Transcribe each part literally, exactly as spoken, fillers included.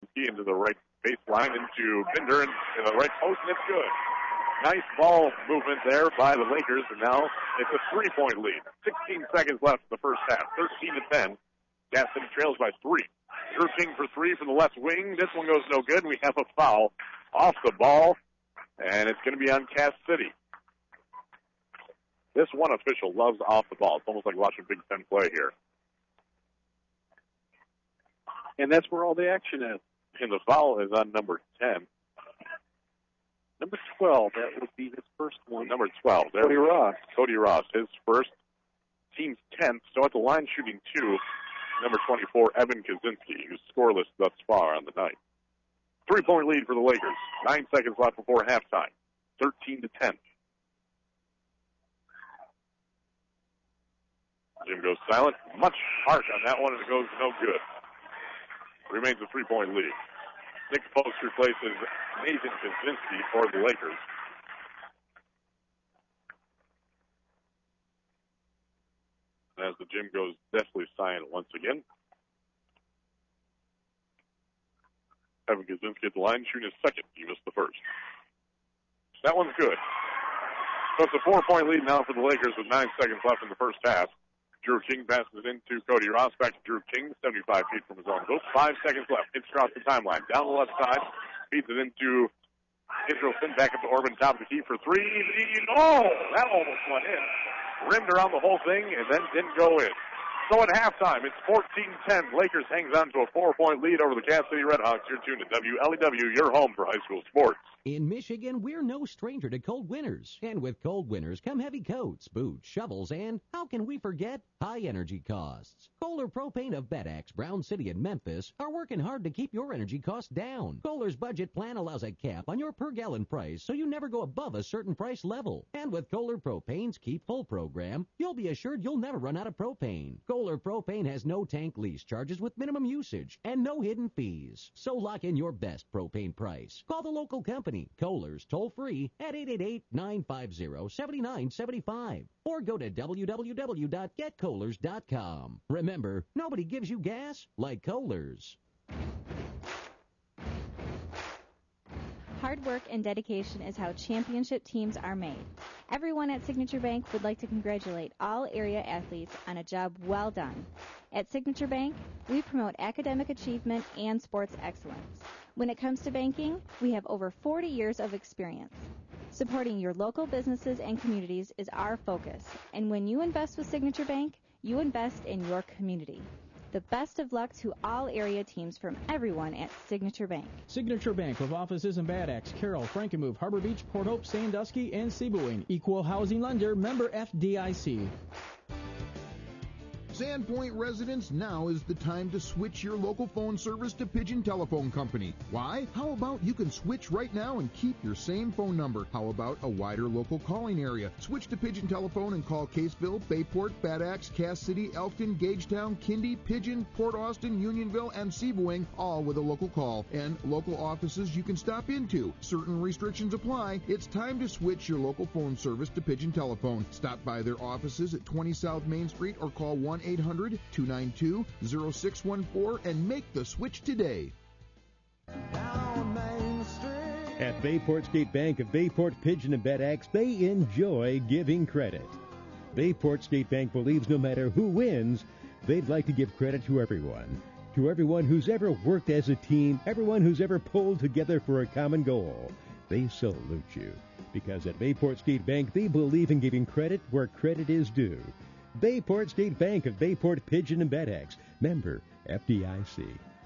the key into the right baseline into Binder in, in the right post, and it's good. Nice ball movement there by the Lakers, and now it's a three-point lead. sixteen seconds left in the first half, thirteen to ten. Gas City trails by three. Drew King for three from the left wing. This one goes no good, and we have a foul off the ball, and it's going to be on Cass City. This one official loves off the ball. It's almost like watching Big Ten play here. And that's where all the action is. And the foul is on number ten. Number twelve, that would be his first one. Number twelve. There Cody Ross. Cody Ross, his first. Team's tenth. So at the line shooting two, number twenty-four, Evan Kaczynski, who's scoreless thus far on the night. Three-point lead for the Lakers. Nine seconds left before halftime. thirteen to ten. Jim goes silent. Much harsh on that one, and it goes no good. Remains a three-point lead. Nick Post replaces Nathan Kaczynski for the Lakers. As the gym goes deathly silent once again. Evan Kaczynski at the line, shooting his second. He missed the first. That one's good. So it's a four-point lead now for the Lakers with nine seconds left in the first half. Drew King passes it into Cody Ross. Back to Drew King, seventy-five feet from his own hoop. Five seconds left. Hits across the timeline. Down the left side. Feeds it into Israelson. Back up to Orban. Top of the key for three. Oh, that almost went in. Rimmed around the whole thing and then didn't go in. So at halftime, it's fourteen ten. Lakers hangs on to a four-point lead over the Cass City Redhawks. You're tuned to W L E W, your home for high school sports. In Michigan, we're no stranger to cold winters. And with cold winters come heavy coats, boots, shovels, and, how can we forget, high energy costs. Kohler Propane of Bed Axe, Brown City, and Memphis are working hard to keep your energy costs down. Kohler's budget plan allows a cap on your per-gallon price so you never go above a certain price level. And with Kohler Propane's Keep Full program, you'll be assured you'll never run out of propane. Kohler Propane has no tank lease charges with minimum usage and no hidden fees. So lock in your best propane price. Call the local company, Kohler's, toll-free at eight eight eight, nine five zero, seven nine seven five or go to w w w dot get kohlers dot com. Remember, nobody gives you gas like Kohler's. Hard work and dedication is how championship teams are made. Everyone at Signature Bank would like to congratulate all area athletes on a job well done. At Signature Bank, we promote academic achievement and sports excellence. When it comes to banking, we have over forty years of experience. Supporting your local businesses and communities is our focus, and when you invest with Signature Bank, you invest in your community. The best of luck to all area teams from everyone at Signature Bank. Signature Bank with offices in Bad Axe, Carroll, Frankenmuth, Harbor Beach, Port Hope, Sandusky, and Seaboing. Equal housing lender, member F D I C. Sandpoint residents, now is the time to switch your local phone service to Pigeon Telephone Company. Why? How about you can switch right now and keep your same phone number? How about a wider local calling area? Switch to Pigeon Telephone and call Caseville, Bayport, Bad Axe, Cass City, Elkton, Gagetown, Kindy, Pigeon, Port Austin, Unionville, and Seaboing, all with a local call. And local offices you can stop into. Certain restrictions apply. It's time to switch your local phone service to Pigeon Telephone. Stop by their offices at twenty South Main Street or call one eight hundred, two nine two, zero six one four and make the switch today. At Bayport State Bank of Bayport, Pigeon, and Bed Axe, they enjoy giving credit. Bayport State Bank believes no matter who wins, they'd like to give credit to everyone. To everyone who's ever worked as a team, everyone who's ever pulled together for a common goal. They salute you. Because at Bayport State Bank, they believe in giving credit where credit is due. Bayport State Bank of Bayport, Pigeon, and Bed Axe. Member F D I C.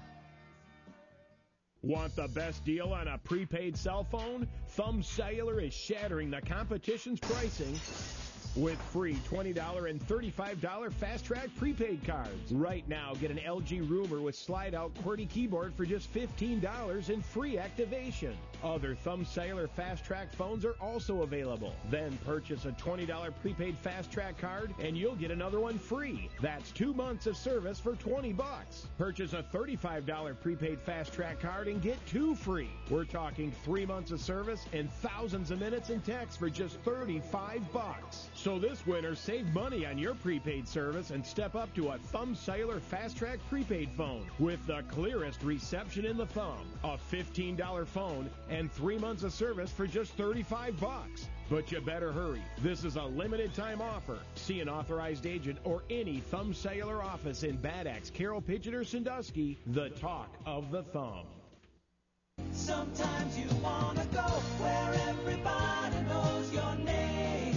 Want the best deal on a prepaid cell phone? Thumb Cellular is shattering the competition's pricing with free twenty dollars and thirty-five dollars Fast Track prepaid cards. Right now, get an L G Rumor with slide-out QWERTY keyboard for just fifteen dollars and free activation. Other Thumb Cellular Fast Track phones are also available. Then purchase a twenty dollars prepaid Fast Track card and you'll get another one free. That's two months of service for twenty bucks. Purchase a thirty-five dollars prepaid Fast Track card and get two free. We're talking three months of service and thousands of minutes and texts for just thirty-five bucks. So this winter, save money on your prepaid service and step up to a Thumb Cellular Fast Track prepaid phone with the clearest reception in the thumb. A fifteen dollars phone and three months of service for just thirty-five bucks. But you better hurry. This is a limited time offer. See an authorized agent or any Thumb Cellular office in Bad Axe, Carroll, Pigeon, or Sandusky. The talk of the thumb. Sometimes you want to go where everybody knows your name.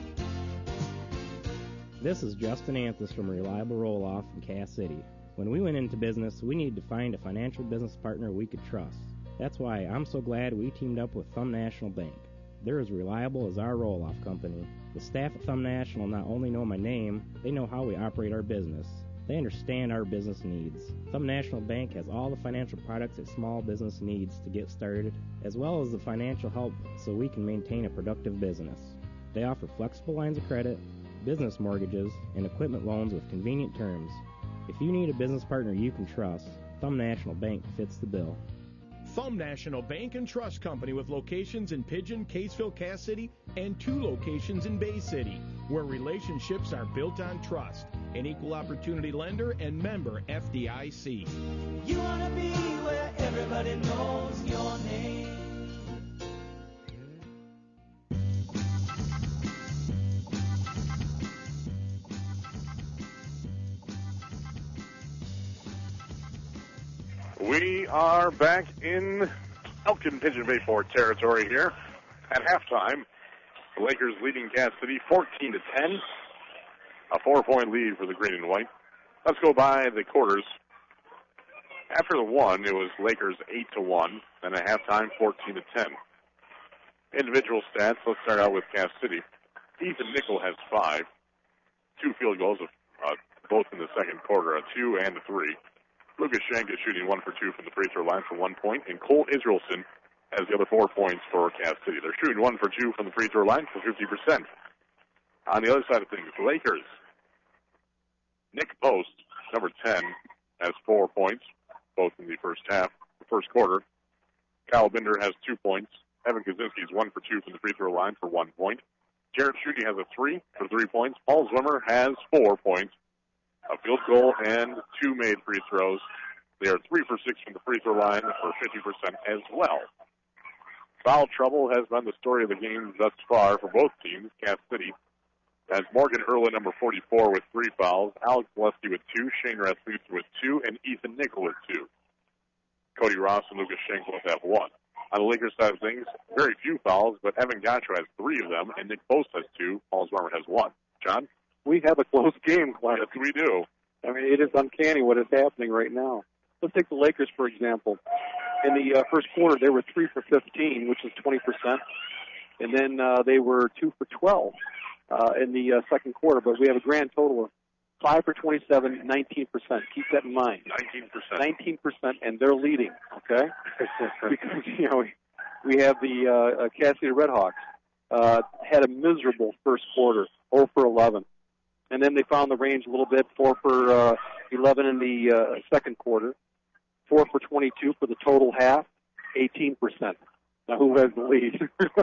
This is Justin Anthus from Reliable Roll-Off in Cass City. When we went into business, we needed to find a financial business partner we could trust. That's why I'm so glad we teamed up with Thumb National Bank. They're as reliable as our roll-off company. The staff at Thumb National not only know my name, they know how we operate our business. They understand our business needs. Thumb National Bank has all the financial products that small business needs to get started, as well as the financial help so we can maintain a productive business. They offer flexible lines of credit, business mortgages, and equipment loans with convenient terms. If you need a business partner you can trust, Thumb National Bank fits the bill. Thumb National Bank and Trust Company with locations in Pigeon, Caseville, Cass City, and two locations in Bay City, where relationships are built on trust. An equal opportunity lender and member F D I C. You want to be where everybody knows your name. We are back in Elkin Pigeon Bayport territory here at halftime. The Lakers leading Cass City fourteen to ten. A four-point lead for the green and white. Let's go by the quarters. After the one, it was Lakers eight to one, and at halftime fourteen to ten. Individual stats, let's start out with Cass City. Ethan Nickel has five. Two field goals, uh, both in the second quarter, a two and a three. Lucas Shank is shooting one for two from the free throw line for one point, and Cole Israelson has the other four points for Cass City. They're shooting one for two from the free throw line for fifty percent. On the other side of things, the Lakers. Nick Post, number ten, has four points, both in the first half, the first quarter. Kyle Binder has two points. Evan Kaczynski is one for two from the free throw line for one point. Jared Schutte has a three for three points. Paul Zwimmer has four points, a field goal, and two made free throws. They are three for six from the free throw line for fifty percent as well. Foul trouble has been the story of the game thus far for both teams. Cass City has Morgan Erlin, number forty-four, with three fouls, Alex Gillespie with two, Shane Rasmussen with two, and Ethan Nickel with two. Cody Ross and Lucas Schenk both have one. On the Lakers side of things, very few fouls, but Evan Gautreaux has three of them, and Nick Post has two. Paul Zwimmer has one. John? We have a close game, Clark. Yes, we do. I mean, it is uncanny what is happening right now. Let's take the Lakers, for example. In the uh, first quarter, they were three for fifteen, which is twenty percent. And then uh, they were two for twelve uh, in the uh, second quarter. But we have a grand total of five for twenty-seven, nineteen percent. Keep that in mind. nineteen percent. nineteen percent, and they're leading, okay? Because, you know, we, we have the uh, uh, Cass City Redhawks uh, had a miserable first quarter, zero for eleven. And then they found the range a little bit, four for uh, eleven in the uh, second quarter, four for twenty-two for the total half, eighteen percent. Now, who has the lead?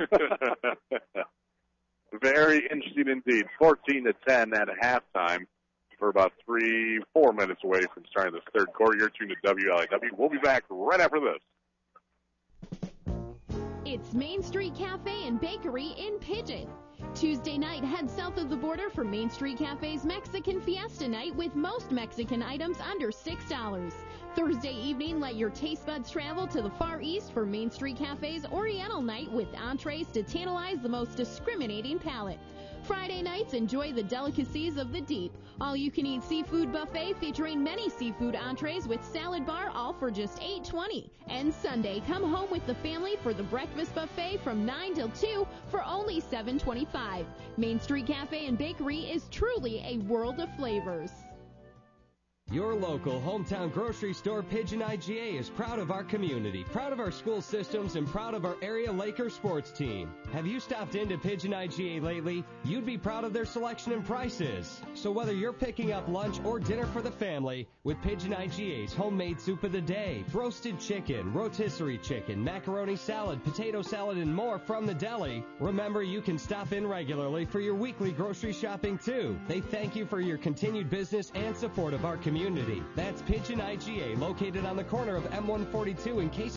Very interesting indeed. fourteen to ten at halftime. We're about three, four minutes away from starting this third quarter. You're tuned to W L I W. We'll be back right after this. It's Main Street Cafe and Bakery in Pigeon. Tuesday night, head south of the border for Main Street Cafe's Mexican Fiesta Night with most Mexican items under six dollars. Thursday evening, let your taste buds travel to the Far East for Main Street Cafe's Oriental Night with entrees to tantalize the most discriminating palate. Friday nights, enjoy the delicacies of the deep. All-you-can-eat seafood buffet featuring many seafood entrees with salad bar, all for just eight twenty. And Sunday, come home with the family for the breakfast buffet from nine till two for only seven twenty-five. Main Street Cafe and Bakery is truly a world of flavors. Your local hometown grocery store, Pigeon I G A, is proud of our community, proud of our school systems, and proud of our area Lakers sports team. Have you stopped into Pigeon I G A lately? You'd be proud of their selection and prices. So whether you're picking up lunch or dinner for the family, with Pigeon I G A's homemade soup of the day, roasted chicken, rotisserie chicken, macaroni salad, potato salad, and more from the deli, remember you can stop in regularly for your weekly grocery shopping too. They thank you for your continued business and support of our community. That's Pigeon I G A, located on the corner of M one forty-two in Case